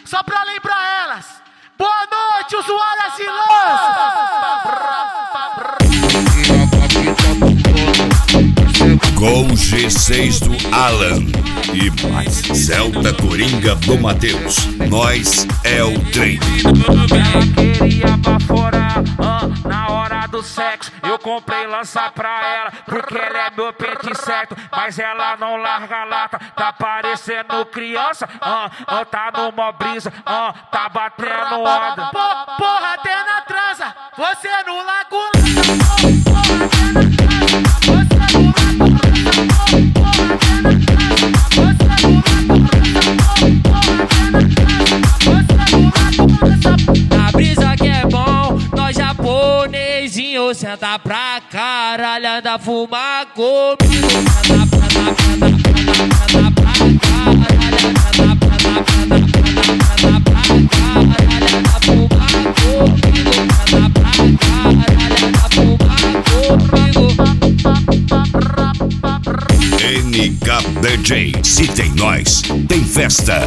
só pra lembrar elas. Boa noite, usuárias e lãs. Gol G6 do Alan e mais Celta Coringa do Matheus. Nós é o trem. Ela queria baforar na hora do sexo. Eu comprei lança pra ela porque ela é meu pente certo. Mas ela não larga a lata, tá parecendo criança. Tá numa brisa, tá batendo onda. Porra, até na transa, você no lago. Na brisa que é bom, nós japonesinho senta pra caralho, anda fumar comigo. Senta pra caralho, anda fumar comigo. Senta pra caralho, anda fumar comigo. NKDJ, se tem nós, tem festa.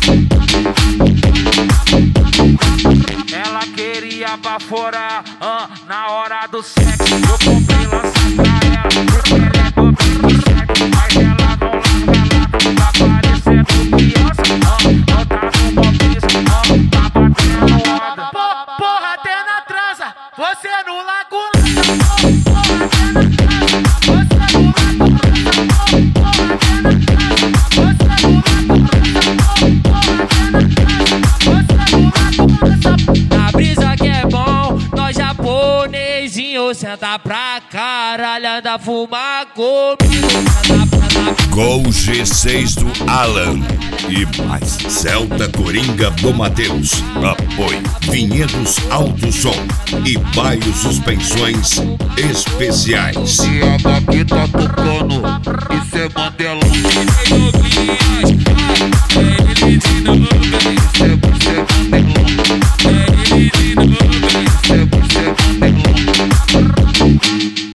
Ela queria baforar na hora do sexo. Eu comprei lança pra ela porque ela é meu pente certo. Mas ela não larga a lata, tá parecendo criança. Tá numa brisa, tá batendo onda. Porra, até na transa, você no lago. Na brisa que é bom, nós japonesinho senta pra caralho, anda fumar comigo. Gol G6 do Alan e mais Celta Coringa do Matheus. Apoio Vinhedos Alto Som e Baio Suspensões Especiais. E a daqui tá tocando